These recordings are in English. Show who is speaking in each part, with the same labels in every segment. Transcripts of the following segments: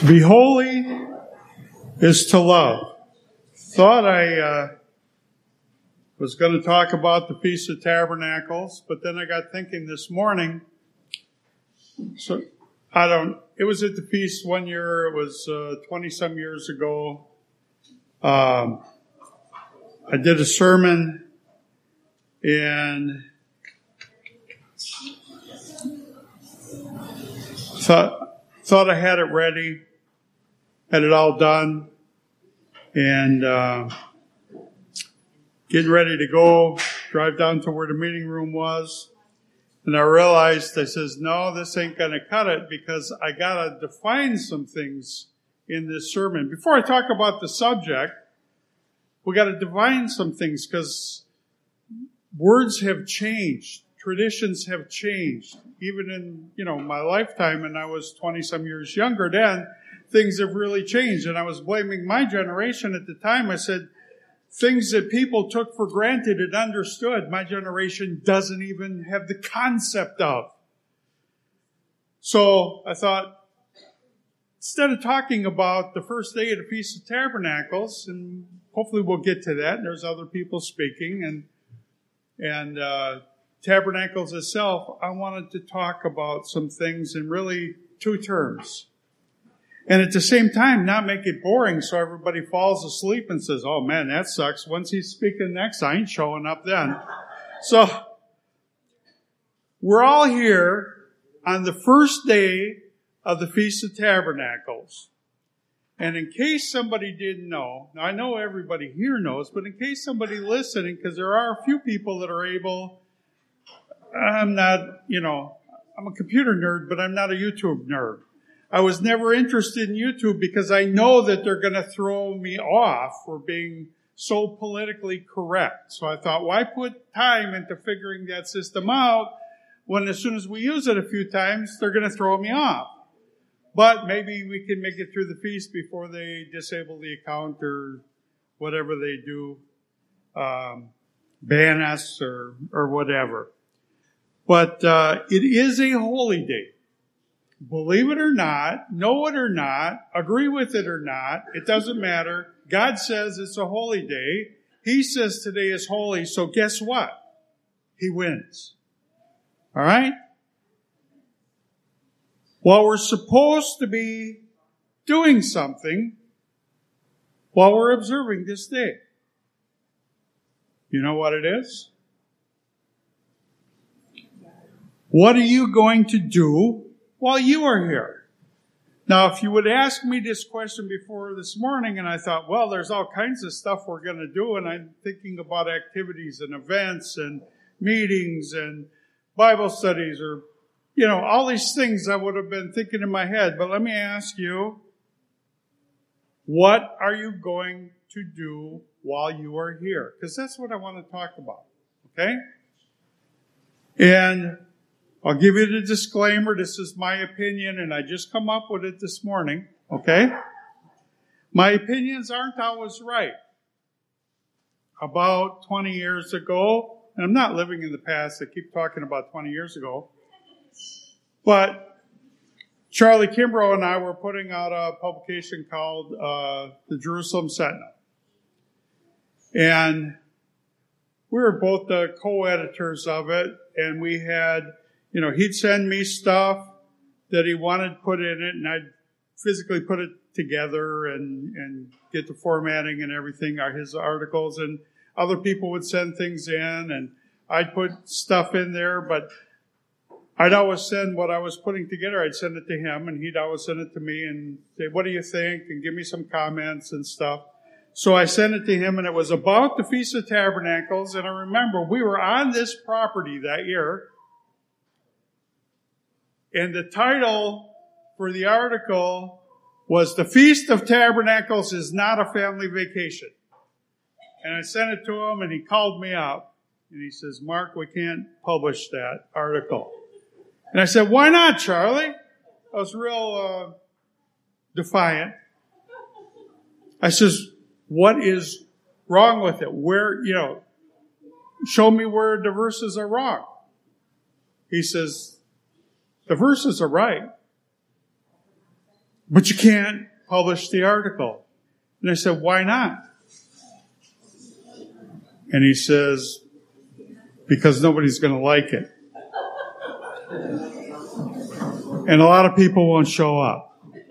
Speaker 1: To be holy is to love. Thought I was going to talk about the Feast of Tabernacles, but then I got thinking this morning. So it was at the feast one year. It was 20-some years ago. I did a sermon and thought I had it ready, had it all done, and getting ready to go, drive down to where the meeting room was. And I realized, I says, no, this ain't going to cut it because I got to define some things in this sermon. Before I talk about the subject, we got to define some things because words have changed. Traditions have changed. Even in, my lifetime, and I was 20-some years younger then, things have really changed. And I was blaming my generation at the time. I said, things that people took for granted and understood, my generation doesn't even have the concept of. So I thought, instead of talking about the first day of the Feast of Tabernacles, and hopefully we'll get to that, and there's other people speaking, and Tabernacles itself, I wanted to talk about some things in really two terms. And at the same time, not make it boring so everybody falls asleep and says, oh man, that sucks. Once he's speaking next, I ain't showing up then. So, we're all here on the first day of the Feast of Tabernacles. And in case somebody didn't know, now I know everybody here knows, but in case somebody listening, because there are a few people that are able, I'm not, I'm a computer nerd, but I'm not a YouTube nerd. I was never interested in YouTube because I know that they're going to throw me off for being so politically correct. So I thought, why put time into figuring that system out when as soon as we use it a few times, they're going to throw me off. But maybe we can make it through the feast before they disable the account or whatever they do, ban us or whatever. But it is a holy day. Believe it or not, know it or not, agree with it or not, it doesn't matter. God says it's a holy day. He says today is holy, so guess what? He wins. All right? While we're supposed to be doing something while we're observing this day, you know what it is? What are you going to do while you are here? Now, if you would ask me this question before this morning, and I thought, well, there's all kinds of stuff we're going to do, and I'm thinking about activities and events and meetings and Bible studies or, all these things I would have been thinking in my head. But let me ask you, what are you going to do while you are here? Because that's what I want to talk about, okay? And I'll give you the disclaimer. This is my opinion, and I just come up with it this morning, okay? My opinions aren't always right. About 20 years ago, and I'm not living in the past, I keep talking about 20 years ago, but Charlie Kimbrough and I were putting out a publication called The Jerusalem Sentinel. And we were both the co-editors of it, and we had he'd send me stuff that he wanted put in it, and I'd physically put it together and get the formatting and everything, his articles, and other people would send things in, and I'd put stuff in there, but I'd always send what I was putting together, I'd send it to him, and he'd always send it to me and say, what do you think? And give me some comments and stuff. So I sent it to him, and it was about the Feast of Tabernacles, and I remember we were on this property that year, and the title for the article was The Feast of Tabernacles is Not a Family Vacation. And I sent it to him, and he called me up, and he says, Mark, we can't publish that article. And I said, why not, Charlie? I was real defiant. I says, what is wrong with it? Where, show me where the verses are wrong. He says, the verses are right. but you can't publish the article. And I said, why not? And he says, because nobody's going to like it. And a lot of people won't show up.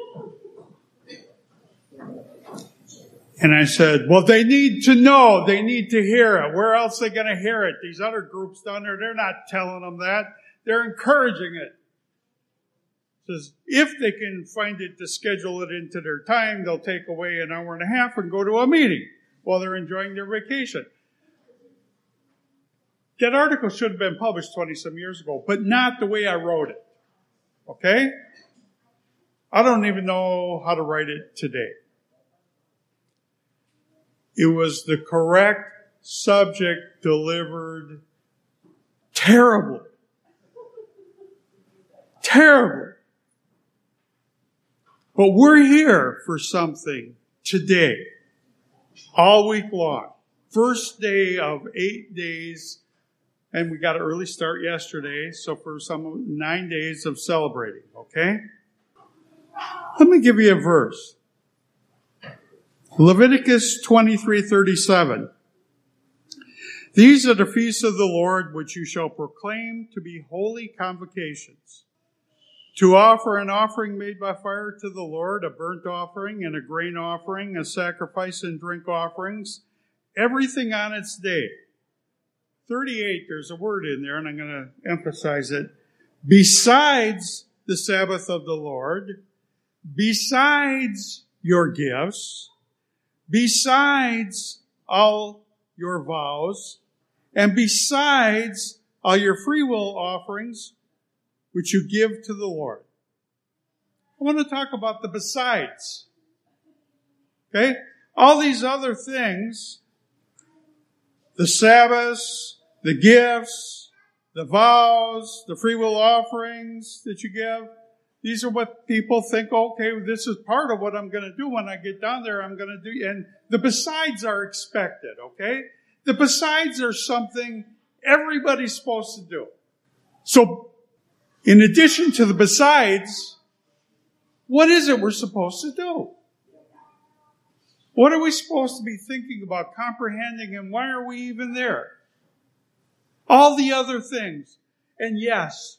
Speaker 1: And I said, well, they need to know. They need to hear it. Where else are they going to hear it? These other groups down there, they're not telling them that. They're encouraging it. Says, if they can find it to schedule it into their time, they'll take away an hour and a half and go to a meeting while they're enjoying their vacation. That article should have been published 20-some years ago, but not the way I wrote it. Okay? I don't even know how to write it today. It was the correct subject delivered terribly. Terribly. But we're here for something today, all week long. First day of 8 days, and we got an early start yesterday, so for some 9 days of celebrating, okay? Let me give you a verse. Leviticus 23:37. These are the feasts of the Lord which you shall proclaim to be holy convocations. To offer an offering made by fire to the Lord, a burnt offering and a grain offering, a sacrifice and drink offerings, everything on its day. 38, there's a word in there, and I'm going to emphasize it. Besides the Sabbath of the Lord, besides your gifts, besides all your vows, and besides all your free will offerings, which you give to the Lord. I want to talk about the besides. Okay? All these other things, the Sabbaths, the gifts, the vows, the free will offerings that you give, these are what people think, okay, this is part of what I'm going to do when I get down there, I'm going to do. And the besides are expected, okay? The besides are something everybody's supposed to do. So, in addition to the besides, what is it we're supposed to do? What are we supposed to be thinking about, comprehending, and why are we even there? All the other things. And yes,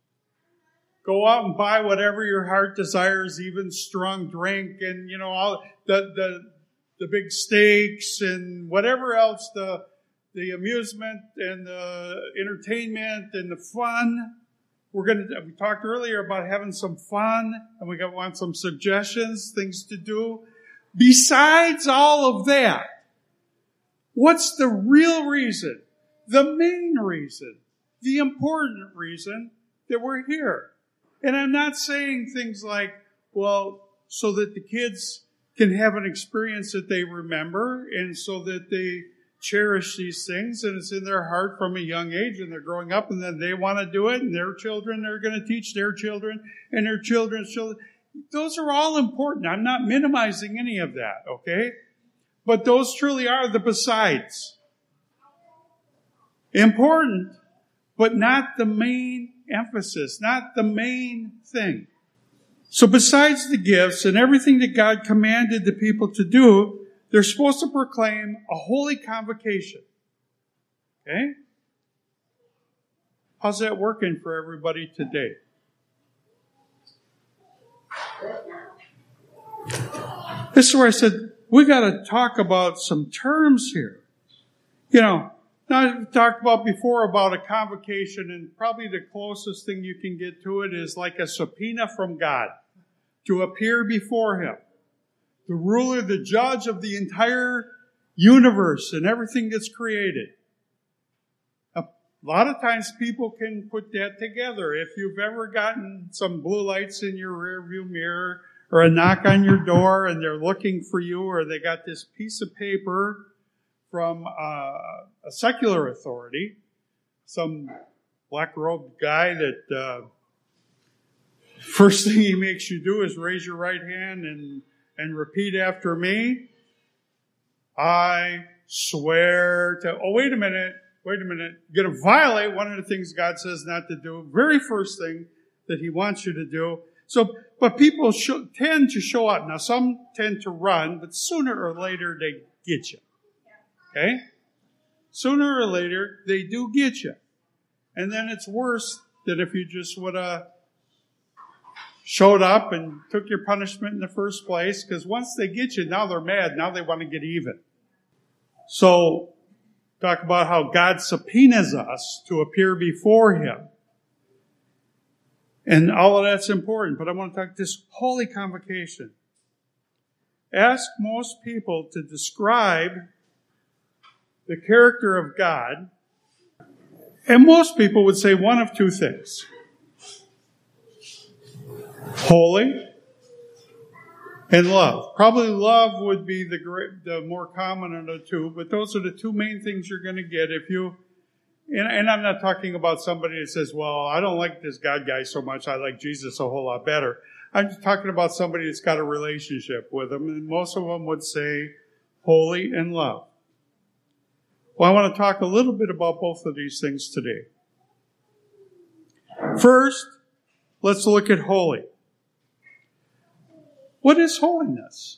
Speaker 1: go out and buy whatever your heart desires, even strong drink and, all the big steaks and whatever else, the amusement and the entertainment and the fun. We talked earlier about having some fun, and we want some suggestions, things to do. Besides all of that, what's the real reason, the main reason, the important reason that we're here? And I'm not saying things like, well, so that the kids can have an experience that they remember and so that they cherish these things and it's in their heart from a young age and they're growing up and then they want to do it and their children are going to teach their children and their children's children. Those are all important. I'm not minimizing any of that, okay? But those truly are the besides. Important, but not the main emphasis, not the main thing. So besides the gifts and everything that God commanded the people to do, they're supposed to proclaim a holy convocation. Okay? How's that working for everybody today? This is where I said, we got to talk about some terms here. Now I've talked about before about a convocation, and probably the closest thing you can get to it is like a subpoena from God to appear before Him. The ruler, the judge of the entire universe and everything that's created. A lot of times people can put that together. If you've ever gotten some blue lights in your rearview mirror or a knock on your door and they're looking for you, or they got this piece of paper from a secular authority, some black-robed guy that first thing he makes you do is raise your right hand and repeat after me. I swear to... Oh, wait a minute. You're going to violate one of the things God says not to do. Very first thing that He wants you to do. But people tend to show up. Now, some tend to run, but sooner or later they get you. Okay? Sooner or later they do get you. And then it's worse than if you just would have showed up and took your punishment in the first place, because once they get you, now they're mad. Now they want to get even. So, talk about how God subpoenas us to appear before Him. And all of that's important, but I want to talk this holy convocation. Ask most people to describe the character of God, and most people would say one of two things. Holy and love. Probably love would be the more common of the two, but those are the two main things you're going to get if you... And I'm not talking about somebody that says, well, I don't like this God guy so much, I like Jesus a whole lot better. I'm just talking about somebody that's got a relationship with Him, and most of them would say holy and love. Well, I want to talk a little bit about both of these things today. First, let's look at holy. What is holiness?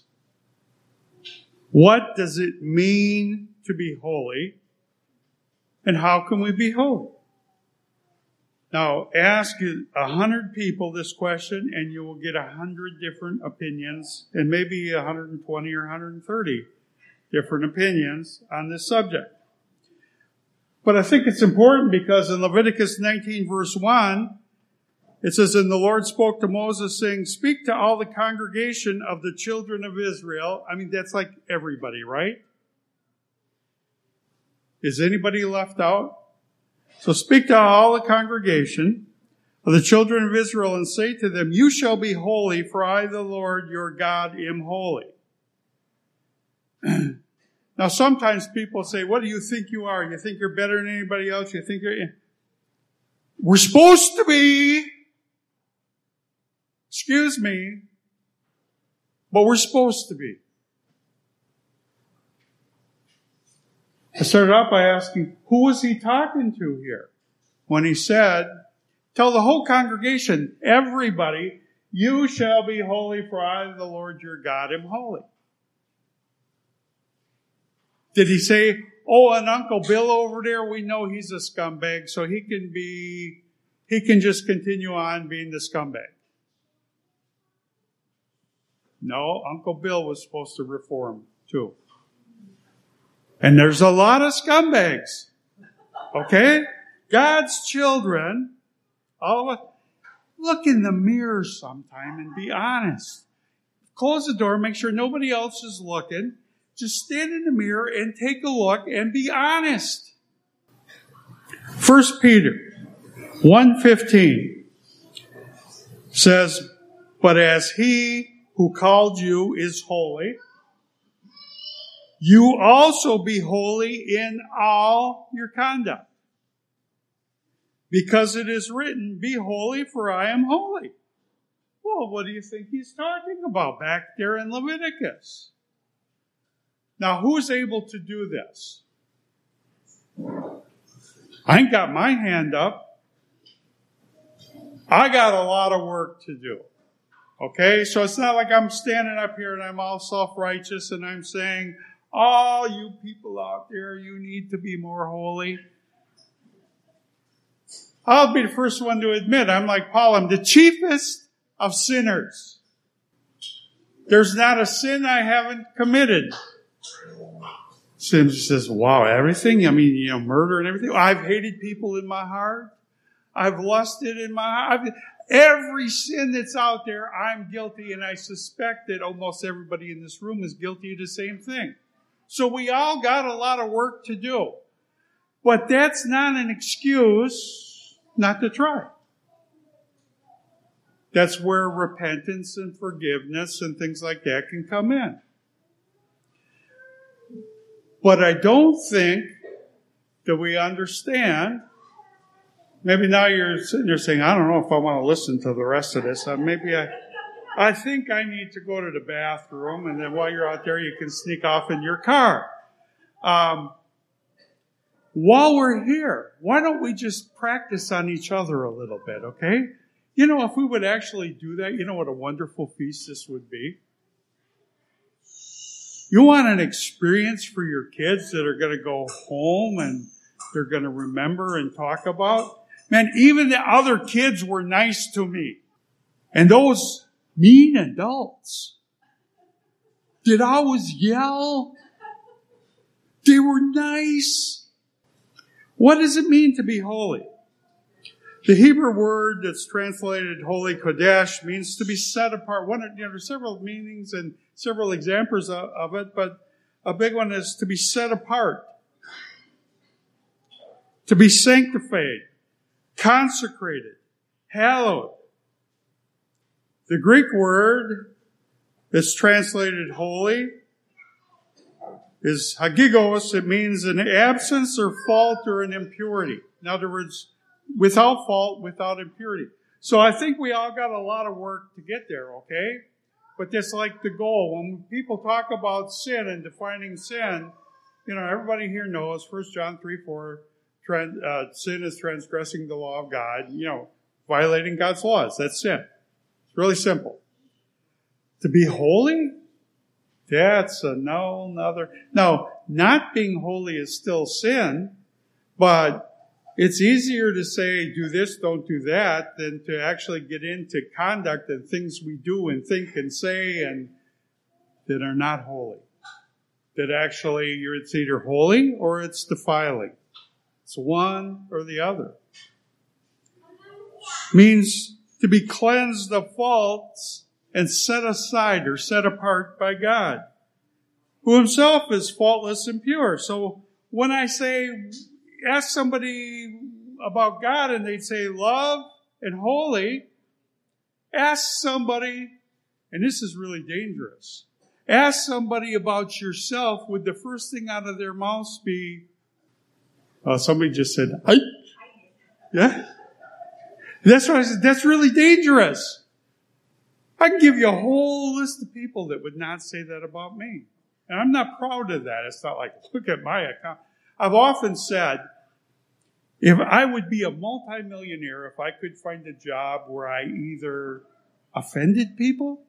Speaker 1: What does it mean to be holy? And how can we be holy? Now, ask 100 people this question, and you will get 100 different opinions, and maybe 120 or 130 different opinions on this subject. But I think it's important because in Leviticus 19, verse 1, it says, "And the Lord spoke to Moses, saying, Speak to all the congregation of the children of Israel." I mean, that's like everybody, right? Is anybody left out? So speak to all the congregation of the children of Israel and say to them, "You shall be holy, for I, the Lord your God, am holy." Now, sometimes people say, what do you think you are? You think you're better than anybody else? You think you're... We're supposed to be. Excuse me. But we're supposed to be. I started out by asking, who was he talking to here? When he said, tell the whole congregation, everybody, you shall be holy, for I, the Lord your God, am holy. Did he say, oh, and Uncle Bill over there, we know he's a scumbag, so he can just continue on being the scumbag? No, Uncle Bill was supposed to reform too. And there's a lot of scumbags. Okay? God's children, all of us, look in the mirror sometime and be honest. Close the door, make sure nobody else is looking. Just stand in the mirror and take a look and be honest. 1 Peter 1:15 says, "But as He who called you is holy, you also be holy in all your conduct. Because it is written, be holy, for I am holy." Well, what do you think he's talking about back there in Leviticus? Now, who's able to do this? I ain't got my hand up. I got a lot of work to do. Okay? So it's not like I'm standing up here and I'm all self-righteous and I'm saying, oh, you people out there, you need to be more holy. I'll be the first one to admit, I'm like Paul, I'm the chiefest of sinners. There's not a sin I haven't committed. Sim says, wow, everything? I mean, murder and everything. I've hated people in my heart. I've lusted in my heart. Every sin that's out there, I'm guilty, and I suspect that almost everybody in this room is guilty of the same thing. So we all got a lot of work to do. But that's not an excuse not to try. That's where repentance and forgiveness and things like that can come in. But I don't think that we understand. Maybe now you're sitting there saying, I don't know if I want to listen to the rest of this. I think I need to go to the bathroom, and then while you're out there, you can sneak off in your car. While we're here, why don't we just practice on each other a little bit, okay? You know, if we would actually do that, you know what a wonderful feast this would be? You want an experience for your kids that are going to go home and they're going to remember and talk about? Man, even the other kids were nice to me. And those mean adults did always yell. They were nice. What does it mean to be holy? The Hebrew word that's translated holy, kodesh, means to be set apart. There's several meanings and several examples of it, but a big one is to be set apart, to be sanctified, consecrated, hallowed. The Greek word that's translated holy is hagigos. It means an absence or fault or an impurity. In other words, without fault, without impurity. So I think we all got a lot of work to get there, okay? But that's like the goal. When people talk about sin and defining sin, you know, everybody here knows 1 John 3:4, sin is transgressing the law of God, you know, violating God's laws. That's sin. It's really simple. To be holy, that's another. Now, not being holy is still sin, but it's easier to say, do this, don't do that, than to actually get into conduct and things we do and think and say and that are not holy. That actually, it's either holy or it's defiling. It's one or the other. Means to be cleansed of faults and set aside or set apart by God, who himself is faultless and pure. So when I say, ask somebody about God and they'd say love and holy, ask somebody, and this is really dangerous, ask somebody about yourself, would the first thing out of their mouths be, somebody just said, "Hi." Yeah? That's what I said. That's really dangerous. I can give you a whole list of people that would not say that about me. And I'm not proud of that. It's not like, look at my account. I've often said, if I would be a multimillionaire, if I could find a job where I either offended people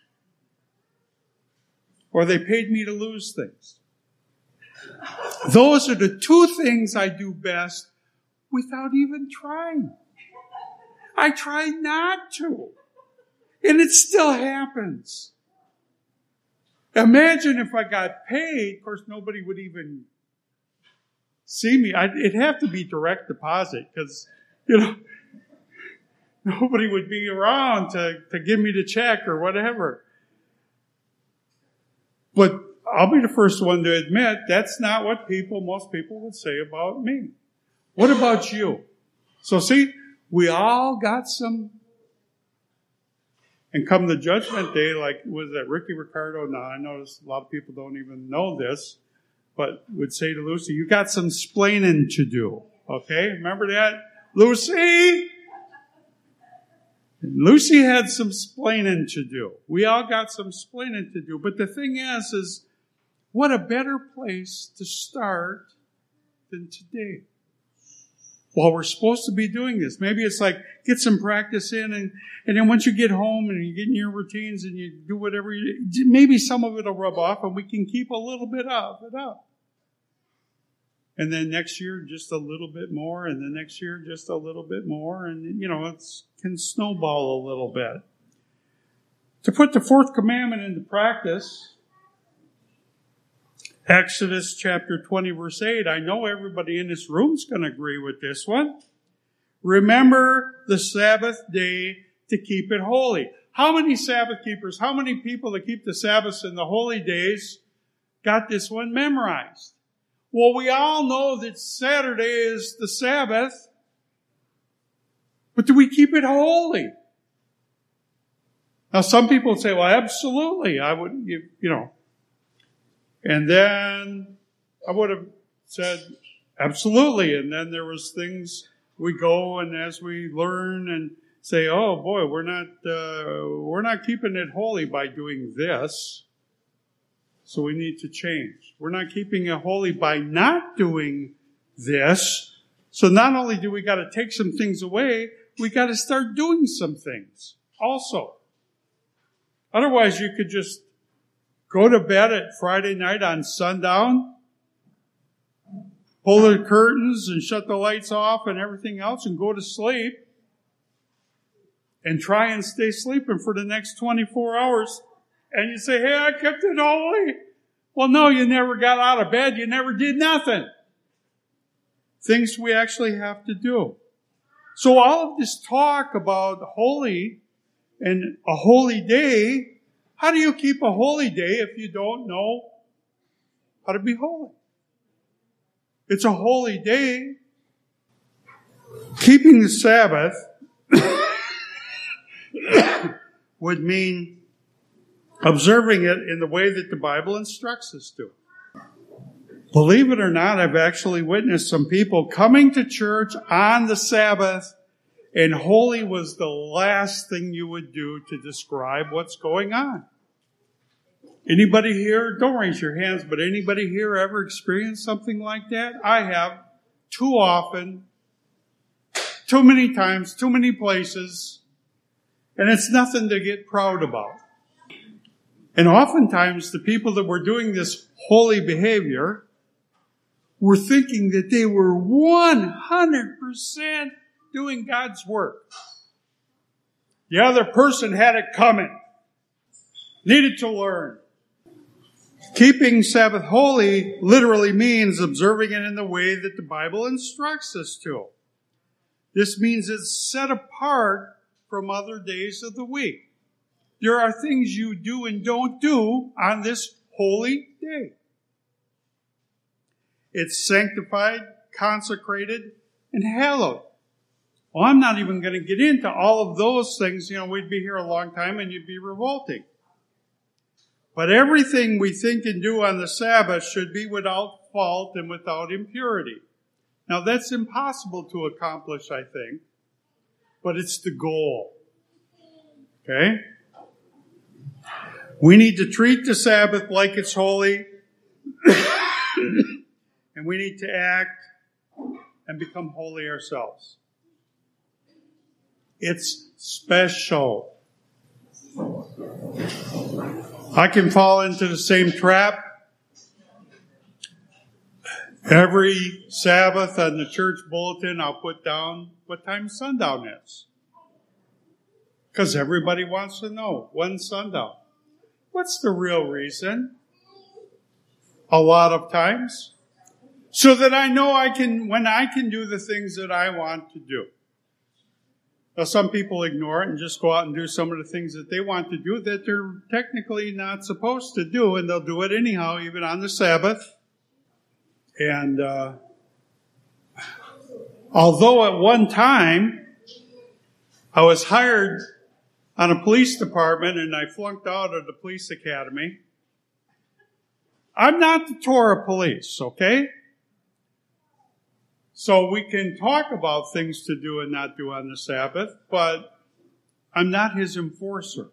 Speaker 1: or they paid me to lose things. Those are the two things I do best without even trying. I try not to. And it still happens. Imagine if I got paid. Of course, nobody would even see me. It'd have to be direct deposit because, you know, nobody would be around to give me the check or whatever. But I'll be the first one to admit that's not what most people would say about me. What about you? So see, we all got some. And come the judgment day, like, was that Ricky Ricardo? Now, I notice a lot of people don't even know this, but would say to Lucy, you got some splaining to do. Okay? Remember that? Lucy! And Lucy had some splaining to do. We all got some splaining to do. But the thing is what a better place to start than today. While we're supposed to be doing this. Maybe it's like, get some practice in, and then once you get home and you get in your routines and you do whatever maybe some of it will rub off and we can keep a little bit of it up. And then next year, just a little bit more, and the next year, just a little bit more, and, you know, it can snowball a little bit. To put the fourth commandment into practice, Exodus chapter 20, verse 8. I know everybody in this room is going to agree with this one. Remember the Sabbath day to keep it holy. How many Sabbath keepers, how many people that keep the Sabbaths and the holy days got this one memorized? Well, we all know that Saturday is the Sabbath, but do we keep it holy? Now, some people say, well, absolutely, I would, you know. And then I would have said, absolutely. And then there was things we go and as we learn and say, oh boy, we're not keeping it holy by doing this. So we need to change. We're not keeping it holy by not doing this. So not only do we got to take some things away, we got to start doing some things also. Otherwise, you could just go to bed at Friday night on sundown, pull the curtains and shut the lights off and everything else and go to sleep and try and stay sleeping for the next 24 hours. And you say, hey, I kept it all day. Well, no, you never got out of bed. You never did nothing. Things we actually have to do. So all of this talk about holy and a holy day, how do you keep a holy day if you don't know how to be holy? It's a holy day. Keeping the Sabbath would mean observing it in the way that the Bible instructs us to. Believe it or not, I've actually witnessed some people coming to church on the Sabbath, and holy was the last thing you would do to describe what's going on. Anybody here, don't raise your hands, but anybody here ever experienced something like that? I have, too often, too many times, too many places, and it's nothing to get proud about. And oftentimes, the people that were doing this holy behavior were thinking that they were 100% doing God's work. The other person had it coming, needed to learn. Keeping Sabbath holy literally means observing it in the way that the Bible instructs us to. This means it's set apart from other days of the week. There are things you do and don't do on this holy day. It's sanctified, consecrated, and hallowed. Well, I'm not even going to get into all of those things. We'd be here a long time and you'd be revolting. But everything we think and do on the Sabbath should be without fault and without impurity. Now, that's impossible to accomplish, I think, but it's the goal. Okay? We need to treat the Sabbath like it's holy, and we need to act and become holy ourselves. It's special. I can fall into the same trap. Every Sabbath on the church bulletin, I'll put down what time sundown is. Because everybody wants to know when sundown. What's the real reason? A lot of times. So that I know when I can do the things that I want to do. Now, some people ignore it and just go out and do some of the things that they want to do that they're technically not supposed to do, and they'll do it anyhow, even on the Sabbath. And although at one time I was hired on a police department and I flunked out of the police academy, I'm not the Torah police, okay? So we can talk about things to do and not do on the Sabbath, but I'm not his enforcer.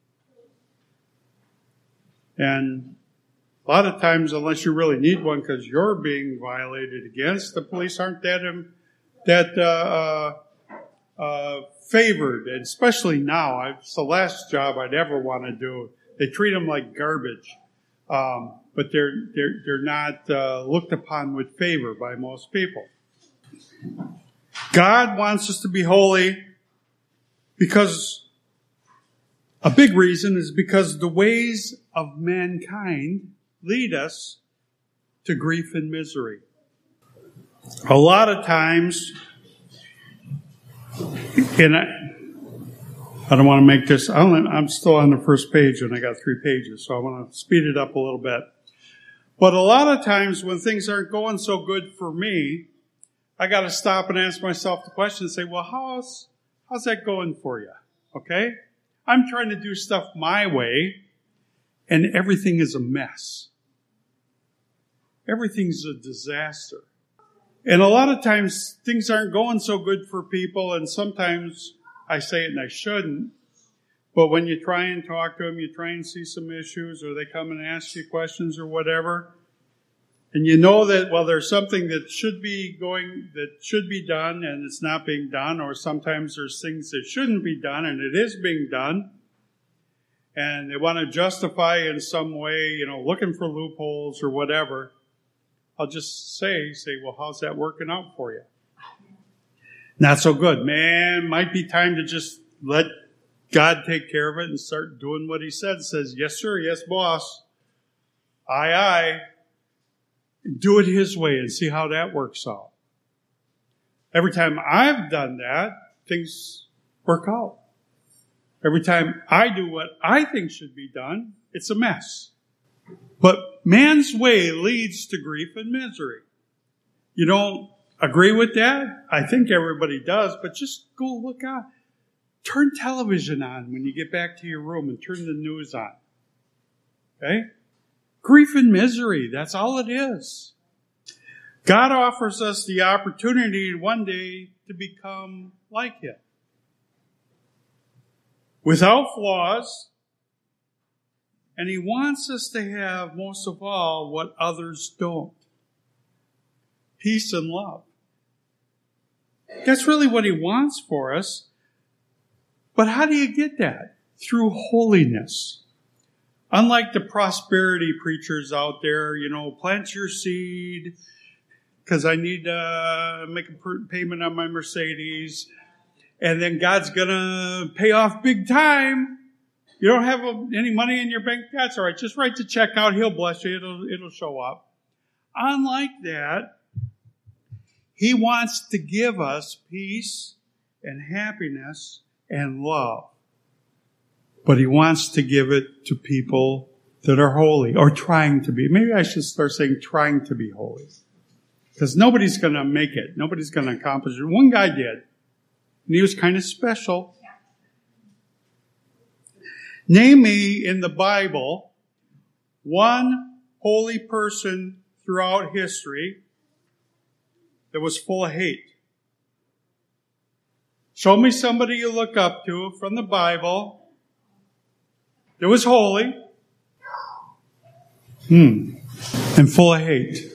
Speaker 1: And a lot of times, unless you really need one because you're being violated against, the police aren't that favored. And especially now, it's the last job I'd ever want to do. They treat them like garbage, but they're not looked upon with favor by most people. God wants us to be holy because a big reason is because the ways of mankind lead us to grief and misery. A lot of times, and I don't want to make this, I'm still on the first page and I got 3 pages, so I want to speed it up a little bit. But a lot of times when things aren't going so good for me, I got to stop and ask myself the question and say, well, how's that going for you? Okay? I'm trying to do stuff my way, and everything is a mess. Everything's a disaster. And a lot of times, things aren't going so good for people, and sometimes I say it and I shouldn't, but when you try and talk to them, you try and see some issues, or they come and ask you questions or whatever, and you know that, well, there's something that should be done and it's not being done, or sometimes there's things that shouldn't be done and it is being done, and they want to justify in some way, looking for loopholes or whatever, I'll just say, well, how's that working out for you? Not so good. Man, might be time to just let God take care of it and start doing what he says, yes, sir, yes, boss. Aye, aye. Do it his way and see how that works out. Every time I've done that, things work out. Every time I do what I think should be done, it's a mess. But man's way leads to grief and misery. You don't agree with that? I think everybody does, but just go look out. Turn television on when you get back to your room and turn the news on. Okay? Grief and misery, that's all it is. God offers us the opportunity one day to become like him. Without flaws, and he wants us to have, most of all, what others don't. Peace and love. That's really what he wants for us. But how do you get that? Through holiness. Unlike the prosperity preachers out there, plant your seed because I need to make a payment on my Mercedes, and then God's going to pay off big time. You don't have any money in your bank? That's all right. Just write the check out. He'll bless you. It'll show up. Unlike that, he wants to give us peace and happiness and love. But he wants to give it to people that are holy, or trying to be. Maybe I should start saying trying to be holy. Because nobody's going to make it. Nobody's going to accomplish it. One guy did. And he was kind of special. Name me in the Bible one holy person throughout history that was full of hate. Show me somebody you look up to from the Bible that was holy and full of hate.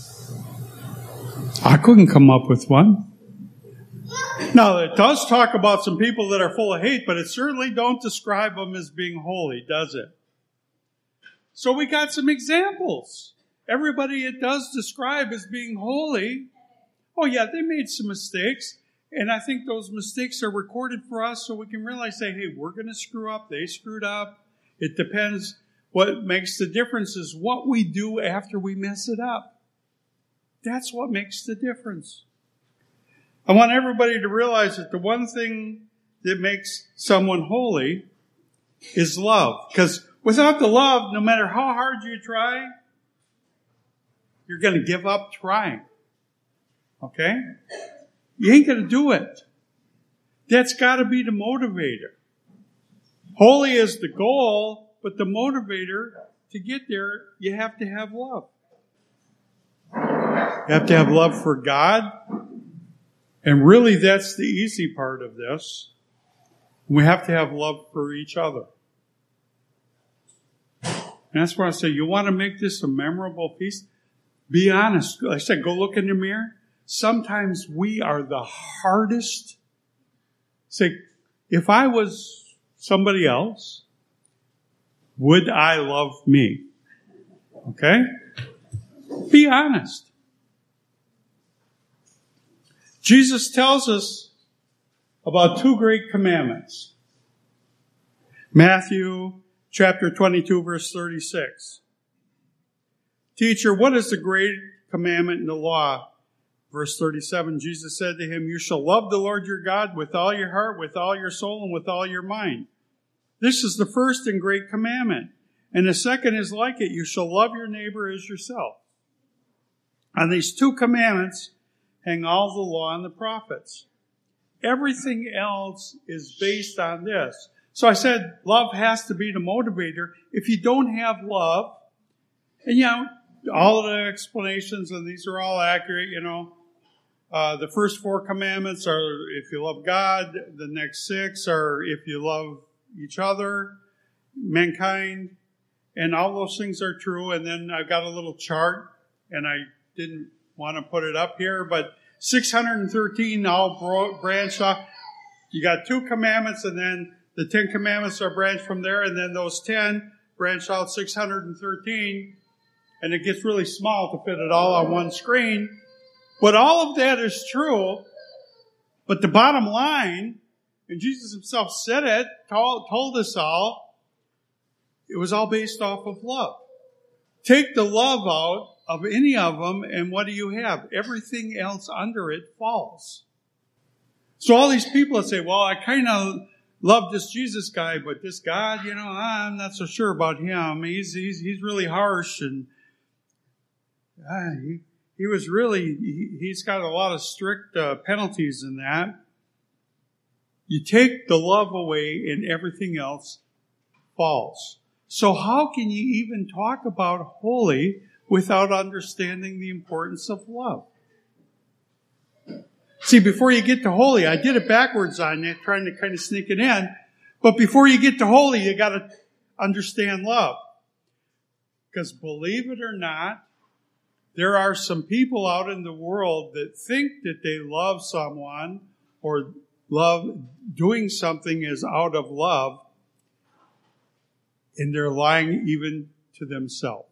Speaker 1: I couldn't come up with one. Now, it does talk about some people that are full of hate, but it certainly don't describe them as being holy, does it? So we got some examples. Everybody it does describe as being holy, oh yeah, they made some mistakes. And I think those mistakes are recorded for us so we can realize, hey, we're going to screw up. They screwed up. It depends. What makes the difference is what we do after we mess it up. That's what makes the difference. I want everybody to realize that the one thing that makes someone holy is love. Because without the love, no matter how hard you try, you're going to give up trying. Okay? You ain't going to do it. That's got to be the motivator. Holy is the goal, but the motivator to get there, you have to have love. You have to have love for God. And really, that's the easy part of this. We have to have love for each other. And that's why I say, you want to make this a memorable piece? Be honest. Like I said, go look in the mirror. Sometimes we are the hardest. Say, if I was somebody else, would I love me? Okay? Be honest. Jesus tells us about two great commandments. Matthew chapter 22, verse 36. Teacher, what is the great commandment in the law? Verse 37, Jesus said to him, you shall love the Lord your God with all your heart, with all your soul, and with all your mind. This is the first and great commandment. And the second is like it. You shall love your neighbor as yourself. On these two commandments hang all the law and the prophets. Everything else is based on this. So I said love has to be the motivator. If you don't have love, and all of the explanations, and these are all accurate, the first four commandments are if you love God, the next six are if you love each other, mankind, and all those things are true. And then I've got a little chart and I didn't want to put it up here, but 613 all branched off. You got 2 commandments, and then the 10 commandments are branched from there, and then those 10 branch out 613, and it gets really small to fit it all on one screen. But all of that is true, but the bottom line, and Jesus himself said it, told us all, it was all based off of love. Take the love out of any of them, and what do you have? Everything else under it falls. So all these people that say, well, I kind of love this Jesus guy, but this God, I'm not so sure about him. He's really harsh, and he's got a lot of strict penalties in that. You take the love away, and everything else falls. So how can you even talk about holy without understanding the importance of love? See, before you get to holy, I did it backwards on you, trying to kind of sneak it in. But before you get to holy, you got to understand love. Because believe it or not, there are some people out in the world that think that they love someone or love doing something is out of love, and they're lying even to themselves.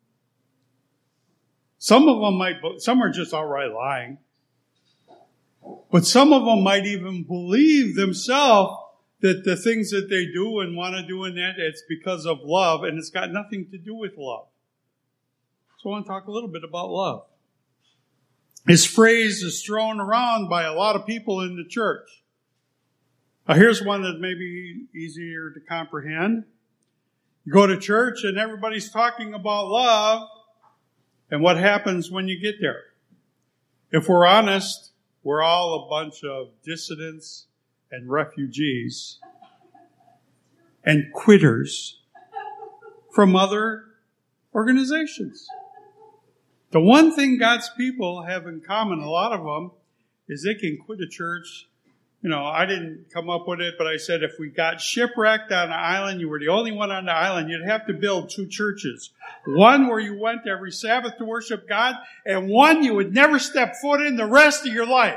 Speaker 1: Some of them some are just outright lying. But some of them might even believe themselves that the things that they do and want to do in that, it's because of love, and it's got nothing to do with love. So I want to talk a little bit about love. This phrase is thrown around by a lot of people in the church. Now here's one that may be easier to comprehend. You go to church and everybody's talking about love, and what happens when you get there? If we're honest, we're all a bunch of dissidents and refugees and quitters from other organizations. The one thing God's people have in common, a lot of them, is they can quit a church. I didn't come up with it, but I said if we got shipwrecked on an island, you were the only one on the island, you'd have to build 2 churches. One where you went every Sabbath to worship God, and one you would never step foot in the rest of your life.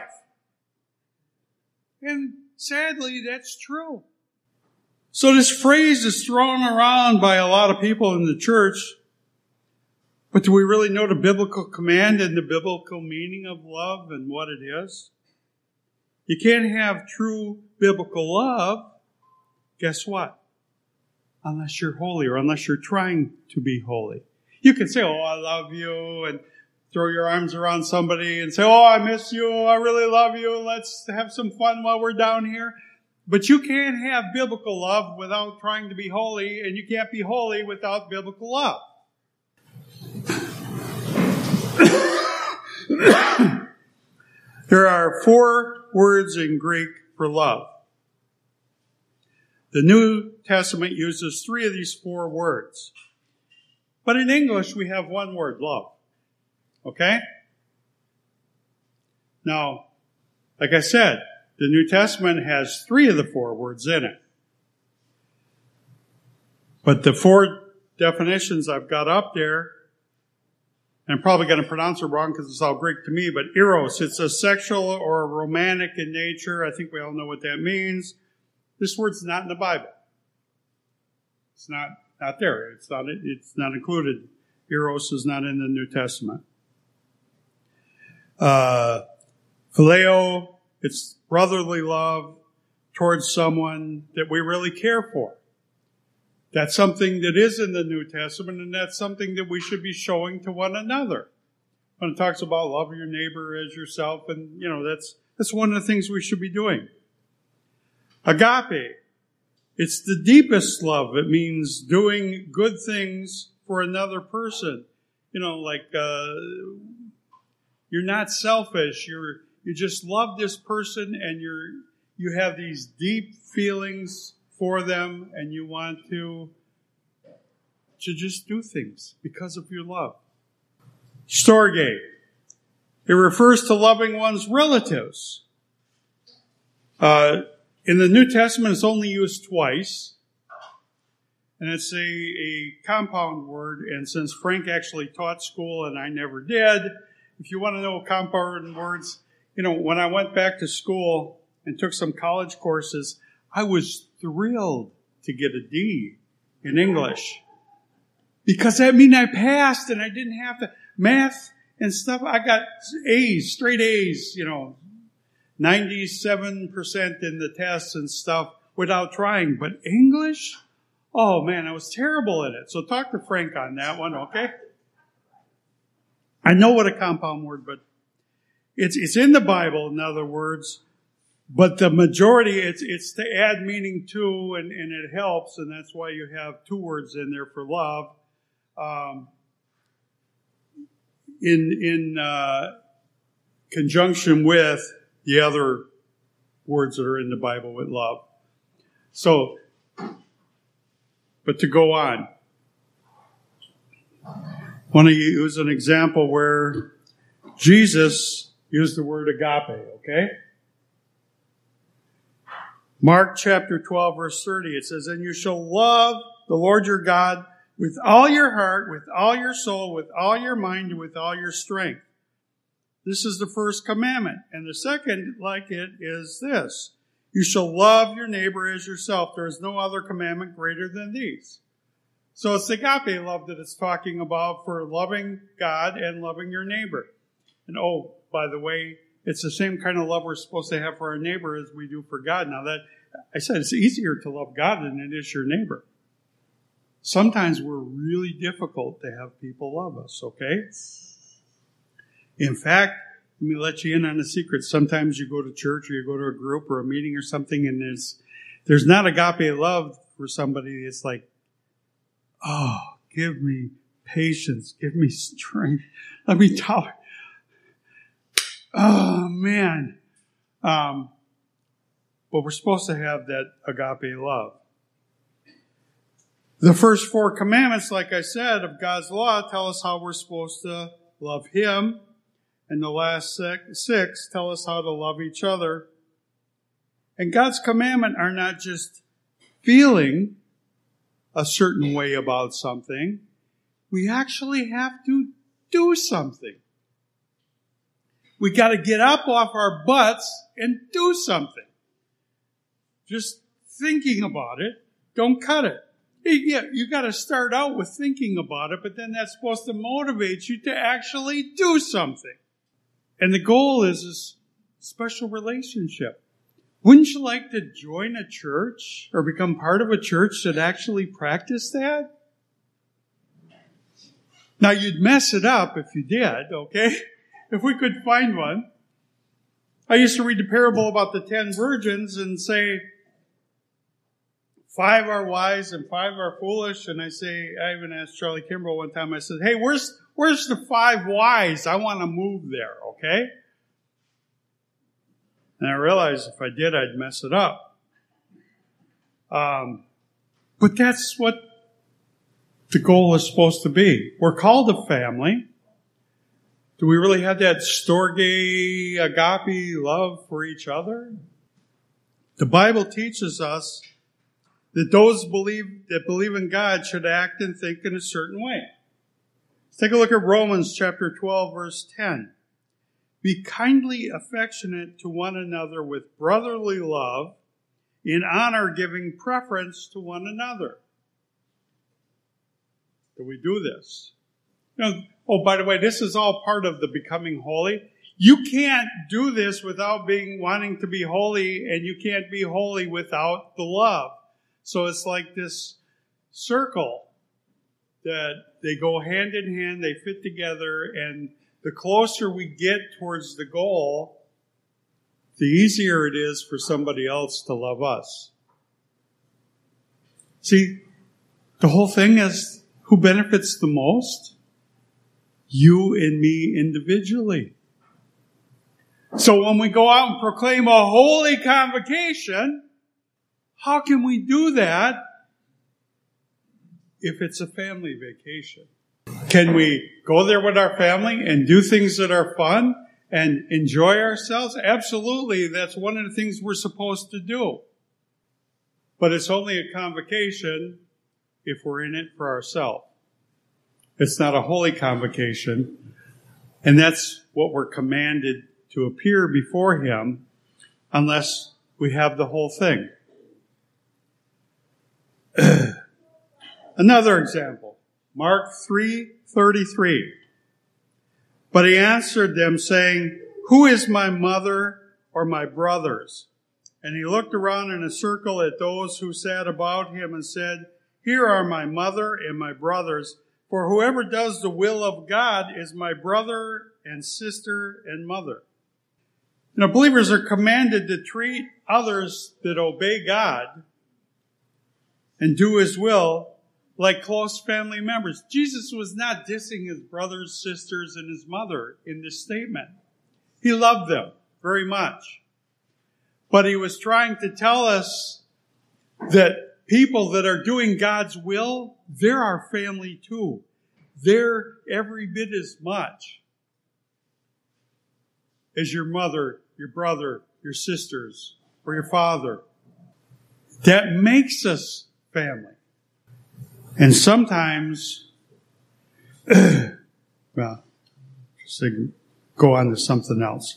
Speaker 1: And sadly, that's true. So this phrase is thrown around by a lot of people in the church, but do we really know the biblical command and the biblical meaning of love and what it is? You can't have true biblical love, guess what? Unless you're holy or unless you're trying to be holy. You can say, oh, I love you, and throw your arms around somebody and say, oh, I miss you, I really love you, let's have some fun while we're down here. But you can't have biblical love without trying to be holy, and you can't be holy without biblical love. There are 4 words in Greek for love. The New Testament uses 3 of these 4 words. But in English, we have 1 word, love. Okay? Now, like I said, the New Testament has 3 of the 4 words in it. But the 4 definitions I've got up there, and I'm probably going to pronounce it wrong because it's all Greek to me, but eros, it's a sexual or a romantic in nature. I think we all know what that means. This word's not in the Bible. It's not there. It's not included. Eros is not in the New Testament. Phileo, it's brotherly love towards someone that we really care for. That's something that is in the New Testament, and that's something that we should be showing to one another. When it talks about love your neighbor as yourself, and that's one of the things we should be doing. Agape, it's the deepest love. It means doing good things for another person. You're not selfish. You just love this person, and you have these deep feelings for them, and you want to just do things because of your love. Storge, it refers to loving one's relatives. In the New Testament, it's only used twice. And it's a compound word. And since Frank actually taught school and I never did, if you want to know compound words, when I went back to school and took some college courses, I was thrilled to get a D in English. Because that meant I passed and I didn't have to math and stuff. I got A's, straight A's, 97% in the tests and stuff without trying. But English? Oh man, I was terrible at it. So talk to Frank on that one, okay? I know what a compound word, but it's in the Bible, in other words. But the majority, it's to add meaning to, and it helps, and that's why you have two words in there for love. In conjunction with the other words that are in the Bible with love. So, but to go on, I want to use an example where Jesus used the word agape, okay? Mark chapter 12, verse 30, it says, "And you shall love the Lord your God with all your heart, with all your soul, with all your mind, and with all your strength." This is the first commandment. And the second, like it, is this: you shall love your neighbor as yourself. There is no other commandment greater than these. So it's agape love that it's talking about for loving God and loving your neighbor. And oh, by the way, it's the same kind of love we're supposed to have for our neighbor as we do for God. Now that, I said it's easier to love God than it is your neighbor. Sometimes we're really difficult to have people love us, okay? In fact, let me let you in on a secret. Sometimes you go to church or you go to a group or a meeting or something and there's not agape love for somebody. It's like, oh, give me patience, give me strength. Let me talk. Oh, man. But we're supposed to have that agape love. The first 4 commandments, like I said, of God's law tell us how we're supposed to love Him. And the last 6 tell us how to love each other. And God's commandments are not just feeling a certain way about something. We actually have to do something. We got to get up off our butts and do something. Just thinking about it, don't cut it. Yeah, you got to start out with thinking about it, but then that's supposed to motivate you to actually do something. And the goal is this special relationship. Wouldn't you like to join a church or become part of a church that actually practiced that? Now, you'd mess it up if you did, okay? If we could find one. I used to read the parable about the 10 virgins and say, 5 are wise and 5 are foolish. And I even asked Charlie Kimbrough one time, I said, hey, where's the 5 wise? I want to move there, okay? And I realized if I did, I'd mess it up. But that's what the goal is supposed to be. We're called a family. Do we really have that storge, agape love for each other? The Bible teaches us that those that believe in God should act and think in a certain way. Let's take a look at Romans chapter 12, verse 10. Be kindly affectionate to one another with brotherly love, in honor giving preference to one another. Do we do this? Oh, by the way, this is all part of the becoming holy. You can't do this without wanting to be holy, and you can't be holy without the love. So it's like this circle that they go hand in hand, they fit together, and the closer we get towards the goal, the easier it is for somebody else to love us. See, the whole thing is who benefits the most? You and me individually. So when we go out and proclaim a holy convocation, how can we do that if it's a family vacation? Can we go there with our family and do things that are fun and enjoy ourselves? Absolutely. That's one of the things we're supposed to do. But it's only a convocation if we're in it for ourselves. It's not a holy convocation, and that's what we're commanded to appear before Him unless we have the whole thing. Another example, Mark 3:33. But He answered them, saying, "Who is my mother or my brothers?" And He looked around in a circle at those who sat about Him and said, "Here are my mother and my brothers, for whoever does the will of God is my brother and sister and mother." Believers are commanded to treat others that obey God and do His will like close family members. Jesus was not dissing His brothers, sisters, and His mother in this statement. He loved them very much. But He was trying to tell us that people that are doing God's will, they're our family too. They're every bit as much as your mother, your brother, your sisters, or your father. That makes us family. And sometimes, well, just to go on to something else.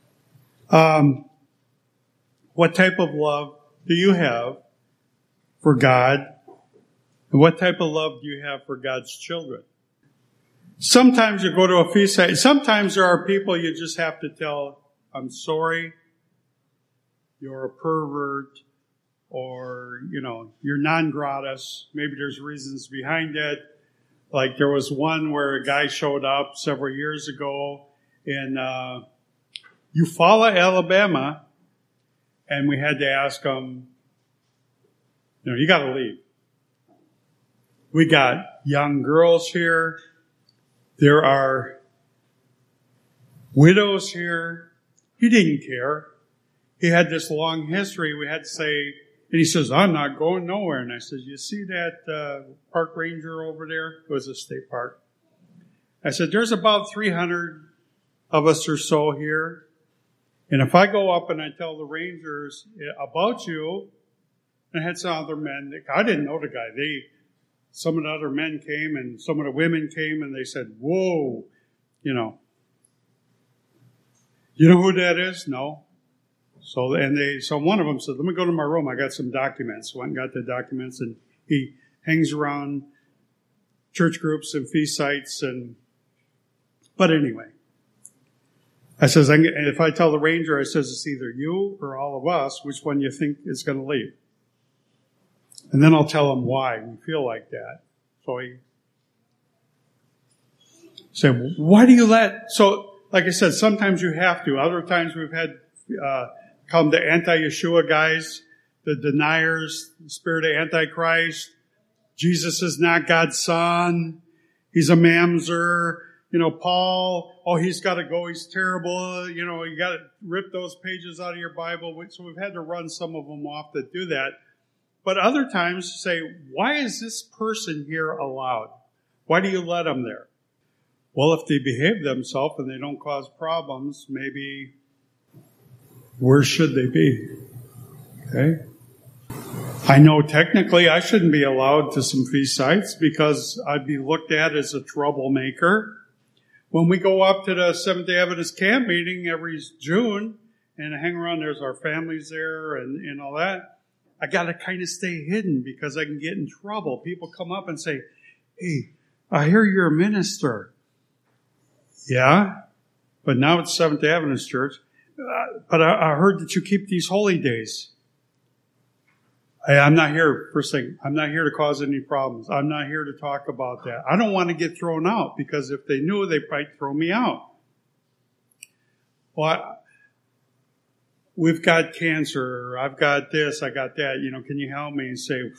Speaker 1: What type of love do you have for God? And what type of love do you have for God's children? Sometimes you go to a feast site. Sometimes there are people you just have to tell, "I'm sorry, you're a pervert," or, you're non gratis. Maybe there's reasons behind it. Like there was one where a guy showed up several years ago in Eufaula, Alabama, and we had to ask him, you got to leave. We got young girls here. There are widows here. He didn't care. He had this long history. We had to say, and he says, "I'm not going nowhere." And I said, "You see that park ranger over there?" It was a state park. I said, "There's about 300 of us or so here. And if I go up and I tell the rangers about you," and I had some other men, I didn't know the guy. Some of the other men came and some of the women came and they said, "Whoa, you know who that is?" No. So one of them said, "Let me go to my room. I got some documents." So I went and got the documents, and he hangs around church groups and feast sites. But anyway, I says, if I tell the ranger, I says, "It's either you or all of us. Which one you think is going to leave?" And then I'll tell him why we feel like that. So he said, "Why do you let..." So, like I said, sometimes you have to. Other times we've had come the anti-Yeshua guys, the deniers, the spirit of Antichrist. Jesus is not God's son. He's a mamzer. Paul, he's got to go. He's terrible. You got to rip those pages out of your Bible. So we've had to run some of them off that do that. But other times say, why is this person here allowed? Why do you let them there? Well, if they behave themselves and they don't cause problems, maybe where should they be? Okay. I know technically I shouldn't be allowed to some feast sites because I'd be looked at as a troublemaker. When we go up to the Seventh-day Adventist camp meeting every June and hang around, there's our families there and all that, I got to kind of stay hidden because I can get in trouble. People come up and say, "Hey, I hear you're a minister." Yeah, but now it's Seventh-day Adventist Church. But I heard that you keep these holy days. I'm not here, first thing, I'm not here to cause any problems. I'm not here to talk about that. I don't want to get thrown out because if they knew, they'd probably throw me out. Well, we've got cancer, I've got this, I got that, can you help me? And say,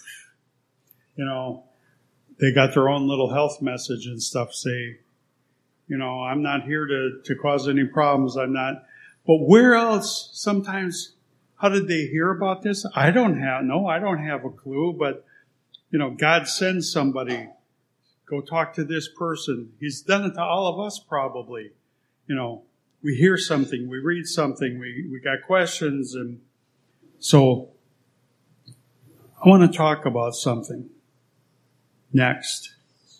Speaker 1: they got their own little health message and stuff, say, I'm not here to cause any problems, I'm not. But where else sometimes, how did they hear about this? I don't have a clue, but, God sends somebody, go talk to this person. He's done it to all of us probably. We hear something, we read something, we got questions. And so I want to talk about something. Next.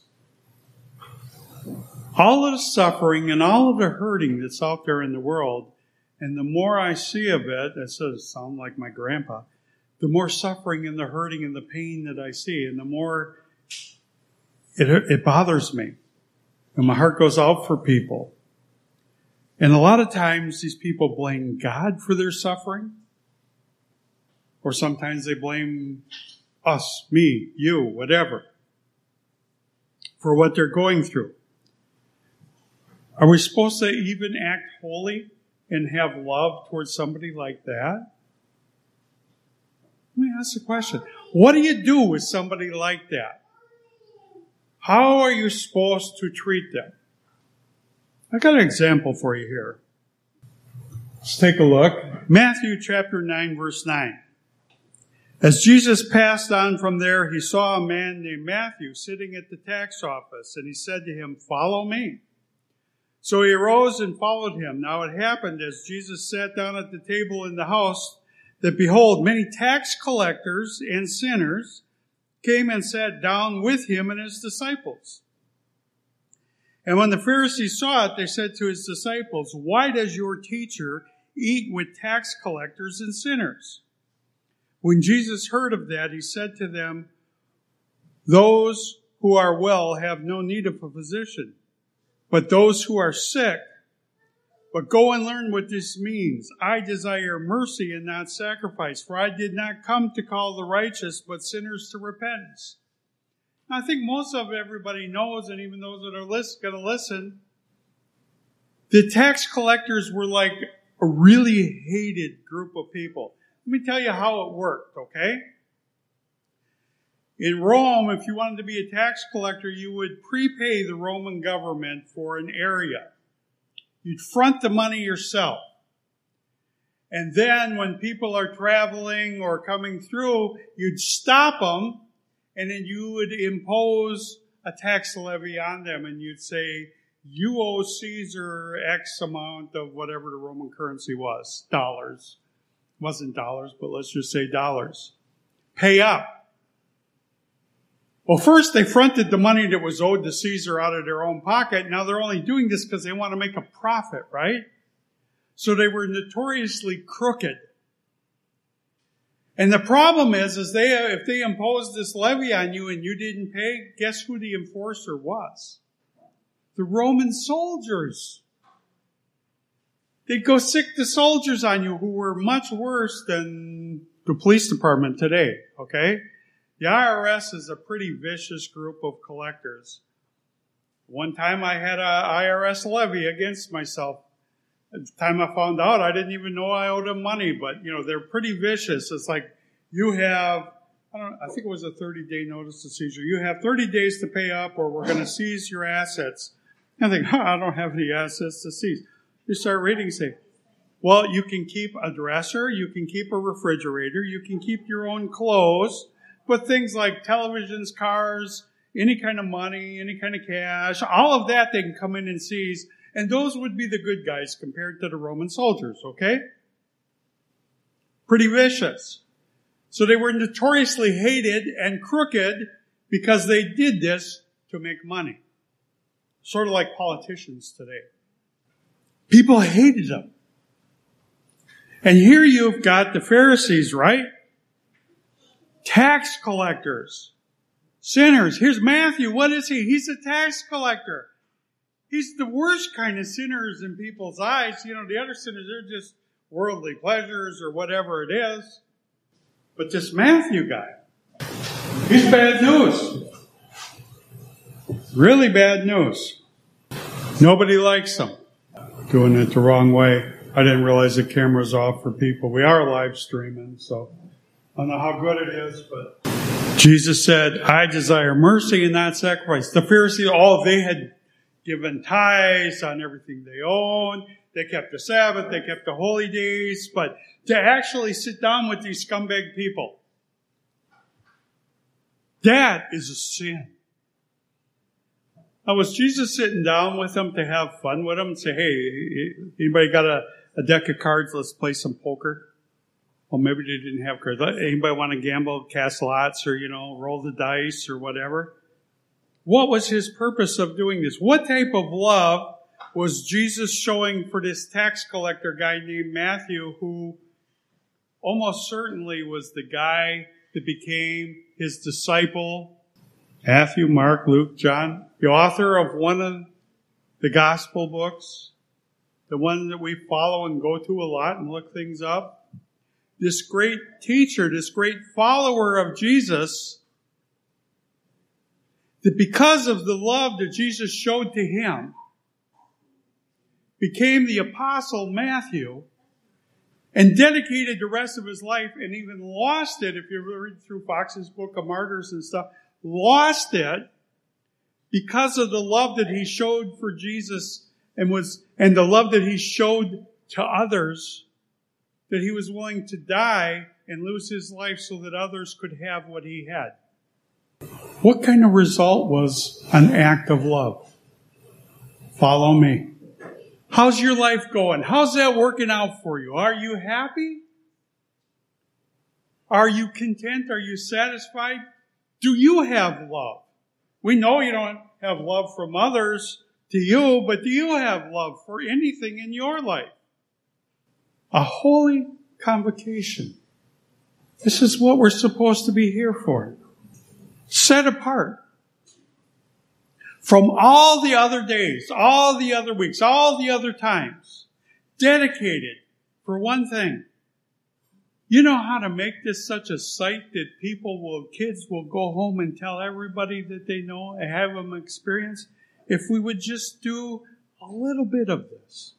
Speaker 1: All of the suffering and all of the hurting that's out there in the world, and the more I see of it, that does sound like my grandpa, the more suffering and the hurting and the pain that I see, and the more it bothers me. And my heart goes out for people. And a lot of times these people blame God for their suffering. Or sometimes they blame us, me, you, whatever, for what they're going through. Are we supposed to even act holy and have love towards somebody like that? Let me ask the question. What do you do with somebody like that? How are you supposed to treat them? I got an example for you here. Let's take a look. Matthew chapter 9, verse 9. As Jesus passed on from there, he saw a man named Matthew sitting at the tax office, and he said to him, "Follow me." So he arose and followed him. Now it happened as Jesus sat down at the table in the house that, behold, many tax collectors and sinners came and sat down with him and his disciples. And when the Pharisees saw it, they said to his disciples, "Why does your teacher eat with tax collectors and sinners?" When Jesus heard of that, he said to them, "Those who are well have no need of a physician, but those who are sick. But go and learn what this means. I desire mercy and not sacrifice, for I did not come to call the righteous, but sinners to repentance." I think most of everybody knows, and even those that are going to listen, the tax collectors were like a really hated group of people. Let me tell you how it worked, okay? In Rome, if you wanted to be a tax collector, you would prepay the Roman government for an area. You'd front the money yourself. And then when people are traveling or coming through, you'd stop them, and then you would impose a tax levy on them, and you'd say, "You owe Caesar X amount of whatever the Roman currency was, dollars." It wasn't dollars, but let's just say dollars. Pay up. Well, first they fronted the money that was owed to Caesar out of their own pocket. Now they're only doing this because they want to make a profit, right? So they were notoriously crooked. And the problem is if they imposed this levy on you and you didn't pay, guess who the enforcer was? The Roman soldiers. They'd go sick the soldiers on you, who were much worse than the police department today, okay? The IRS is a pretty vicious group of collectors. One time I had an IRS levy against myself. At the time I found out, I didn't even know I owed them money, but, they're pretty vicious. It's like you have, I think it was a 30-day notice to seizure. You have 30 days to pay up or we're going to seize your assets. And I think, I don't have any assets to seize. You start reading and say, well, you can keep a dresser, you can keep a refrigerator, you can keep your own clothes, but things like televisions, cars, any kind of money, any kind of cash, all of that they can come in and seize, and those would be the good guys compared to the Roman soldiers, okay? Pretty vicious. So they were notoriously hated and crooked because they did this to make money. Sort of like politicians today. People hated them. And here you've got the Pharisees, right? Tax collectors. Sinners. Here's Matthew. What is he? He's a tax collector. He's the worst kind of sinners in people's eyes. The other sinners, they're just worldly pleasures or whatever it is. But this Matthew guy, he's bad news. Really bad news. Nobody likes him. Doing it the wrong way. I didn't realize the camera's off for people. We are live streaming, so I don't know how good it is, but Jesus said, "I desire mercy and not sacrifice." The Pharisees, they had given tithes on everything they owned. They kept the Sabbath, they kept the holy days, but to actually sit down with these scumbag people, that is a sin. Now, was Jesus sitting down with them to have fun with them and say, "Hey, anybody got a deck of cards? Let's play some poker." Well, maybe they didn't have cards. Anybody want to gamble, cast lots, or, roll the dice or whatever? What was his purpose of doing this? What type of love was Jesus showing for this tax collector guy named Matthew, who almost certainly was the guy that became his disciple? Matthew, Mark, Luke, John, the author of one of the gospel books, the one that we follow and go to a lot and look things up. This great teacher, this great follower of Jesus, that because of the love that Jesus showed to him, became the apostle Matthew and dedicated the rest of his life and even lost it, if you read through Fox's Book of Martyrs and stuff, lost it because of the love that he showed for Jesus and the love that he showed to others, that he was willing to die and lose his life so that others could have what he had. What kind of result was an act of love? Follow me. How's your life going? How's that working out for you? Are you happy? Are you content? Are you satisfied? Do you have love? We know you don't have love from others to you, but do you have love for anything in your life? A holy convocation. This is what we're supposed to be here for. Set apart from all the other days, all the other weeks, all the other times. Dedicated for one thing. You know how to make this such a sight that kids will go home and tell everybody that they know and have them experience? If we would just do a little bit of this.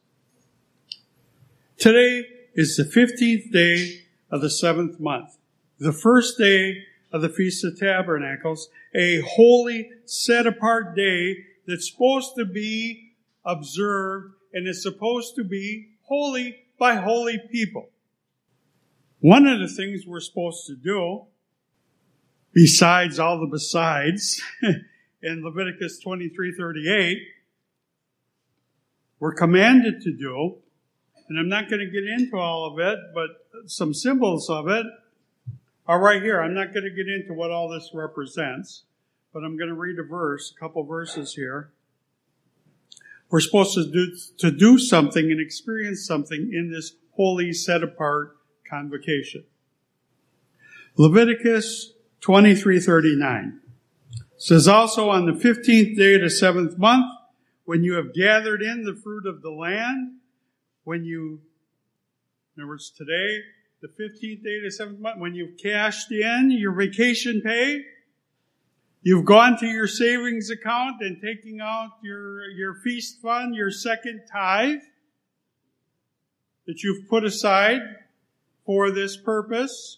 Speaker 1: Today is the 15th day of the 7th month. The first day of the Feast of Tabernacles, a holy, set-apart day that's supposed to be observed and is supposed to be holy by holy people. One of the things we're supposed to do, besides all the besides, in Leviticus 23:38, we're commanded to do, and I'm not going to get into all of it, but some symbols of it are right here. I'm not going to get into what all this represents, but I'm going to read a couple verses here. We're supposed to do something and experience something in this holy, set-apart convocation. Leviticus 23:39 says, also on the 15th day of the 7th month, when you have gathered in the fruit of the land, in other words, today, the 15th day of the 7th month, when you've cashed in your vacation pay, you've gone to your savings account and taking out your feast fund, your second tithe that you've put aside for this purpose.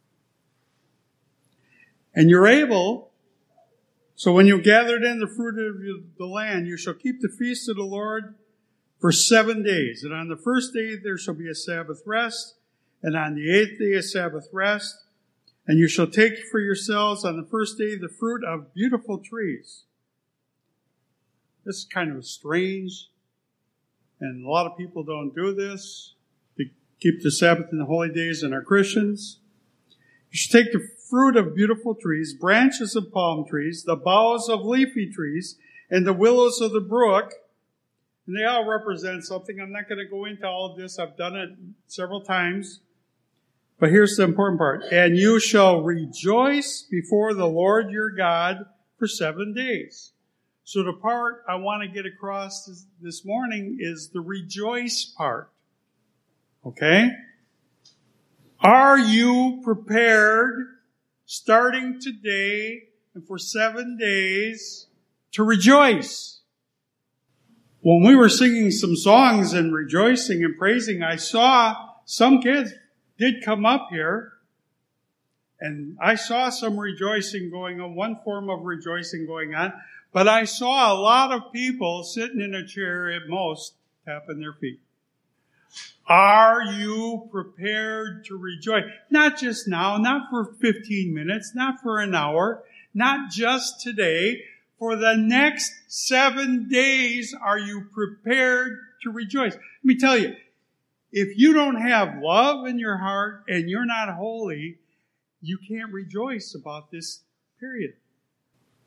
Speaker 1: And you're able, so when you've gathered in the fruit of the land, you shall keep the feast of the Lord for 7 days. And on the first day there shall be a Sabbath rest, and on the 8th day a Sabbath rest. And you shall take for yourselves on the first day the fruit of beautiful trees. This is kind of strange, and a lot of people don't do this. They keep the Sabbath and the holy days and are Christians. You should take the fruit of beautiful trees, branches of palm trees, the boughs of leafy trees, and the willows of the brook. And they all represent something. I'm not going to go into all of this. I've done it several times. But here's the important part. And you shall rejoice before the Lord your God for 7 days. So the part I want to get across this morning is the rejoice part. Okay? Are you prepared, starting today and for 7 days, to rejoice? When we were singing some songs and rejoicing and praising, I saw some kids did come up here, and I saw some rejoicing going on, one form of rejoicing going on, but I saw a lot of people sitting in a chair at most, tapping their feet. Are you prepared to rejoice? Not just now, not for 15 minutes, not for an hour, not just today. For the next 7 days, are you prepared to rejoice? Let me tell you, if you don't have love in your heart and you're not holy, you can't rejoice about this period.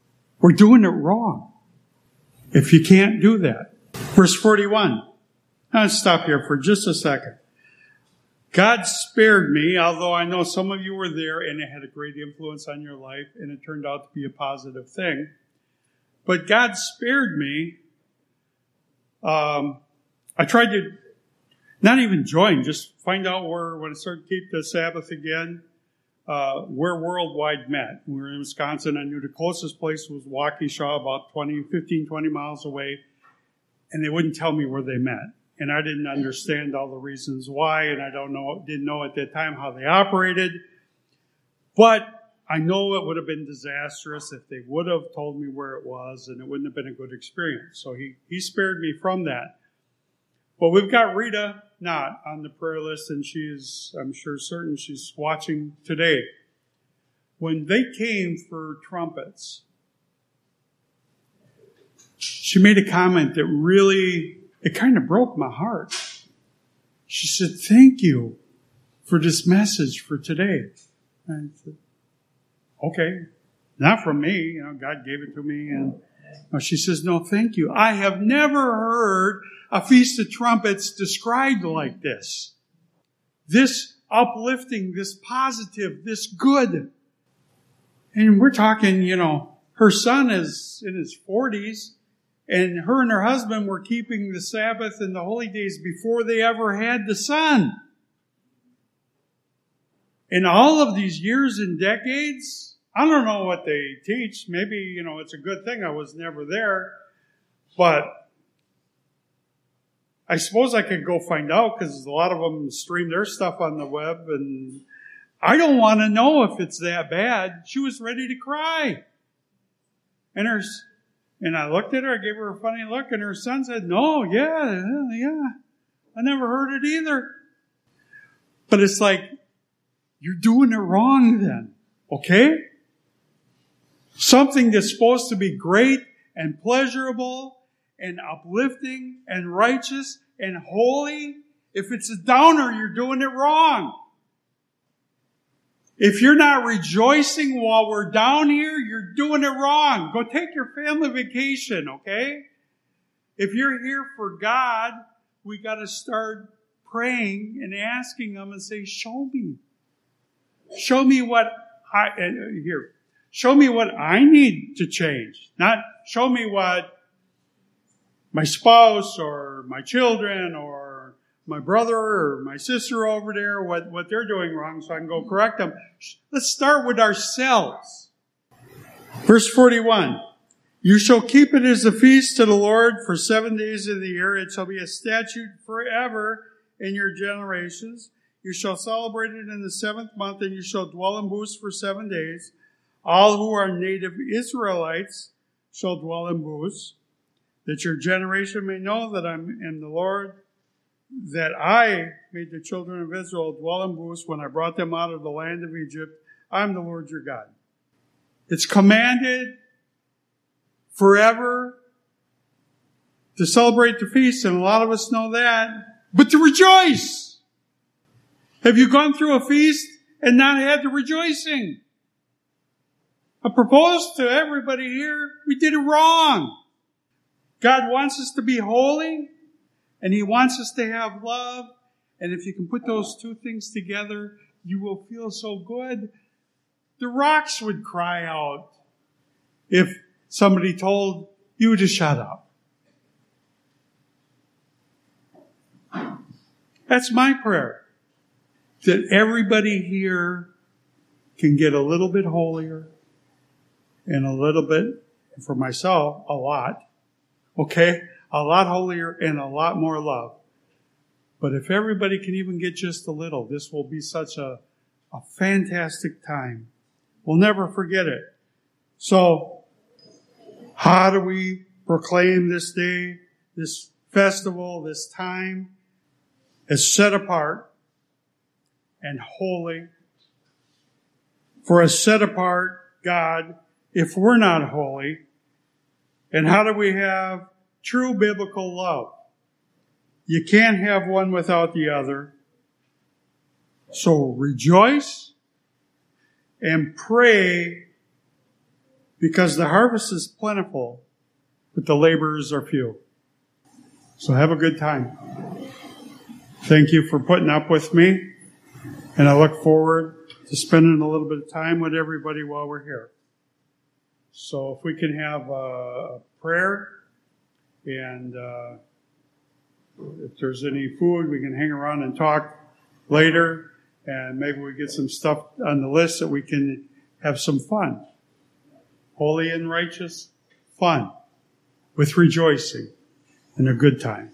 Speaker 1: We're doing it wrong if you can't do that. Verse 41. Let's stop here for just a second. God spared me, although I know some of you were there and it had a great influence on your life and it turned out to be a positive thing. But God spared me. I tried to not even join, just find out where, when I started to keep the Sabbath again, where Worldwide met. We were in Wisconsin. I knew the closest place was Waukesha, about 15, 20 miles away. And they wouldn't tell me where they met. And I didn't understand all the reasons why, and I didn't know at that time how they operated. But I know it would have been disastrous if they would have told me where it was, and it wouldn't have been a good experience. So he spared me from that. But we've got Rita Knott on the prayer list, and I'm sure certain she's watching today. When they came for trumpets, she made a comment that really, it kind of broke my heart. She said, "Thank you for this message for today." And I said, "Okay, not from me. God gave it to me." And she says, "No, thank you. I have never heard a Feast of Trumpets described like this. This uplifting, this positive, this good." And we're talking, her son is in his 40s, and her and her husband were keeping the Sabbath and the holy days before they ever had the son. In all of these years and decades, I don't know what they teach. Maybe, it's a good thing I was never there. But I suppose I could go find out, because a lot of them stream their stuff on the web, and I don't want to know if it's that bad. She was ready to cry. And I looked at her, I gave her a funny look, and her son said, "No, yeah, I never heard it either." But it's like, you're doing it wrong then, okay? Something that's supposed to be great and pleasurable and uplifting and righteous and holy, if it's a downer, you're doing it wrong. If you're not rejoicing while we're down here, you're doing it wrong. Go take your family vacation, okay? If you're here for God, we got to start praying and asking Him and say, "Show me. Show me what show me what I need to change. Not show me what my spouse or my children or my brother or my sister over there, what they're doing wrong, so I can go correct them." Let's start with ourselves. Verse 41. "You shall keep it as a feast to the Lord for 7 days of the year. It shall be a statute forever in your generations. You shall celebrate it in the 7th month, and you shall dwell in booths for 7 days. All who are native Israelites shall dwell in booths, that your generation may know that I am the Lord, that I made the children of Israel dwell in booths when I brought them out of the land of Egypt. I am the Lord your God." It's commanded forever to celebrate the feast, and a lot of us know that, but to rejoice. Have you gone through a feast and not had the rejoicing? I propose to everybody here, we did it wrong. God wants us to be holy, and He wants us to have love. And if you can put those two things together, you will feel so good. The rocks would cry out if somebody told you to shut up. That's my prayer. That everybody here can get a little bit holier and a little bit, for myself, a lot. Okay? A lot holier and a lot more love. But if everybody can even get just a little, this will be such a fantastic time. We'll never forget it. So, how do we proclaim this day, this festival, this time as set apart and holy for a set apart God if we're not holy? And how do we have true biblical love? You can't have one without the other. So rejoice and pray because the harvest is plentiful, but the laborers are few. So have a good time. Thank you for putting up with me, and I look forward to spending a little bit of time with everybody while we're here. So if we can have a prayer, and if there's any food, we can hang around and talk later, and maybe we get some stuff on the list that we can have some fun. Holy and righteous, fun, with rejoicing, and a good time.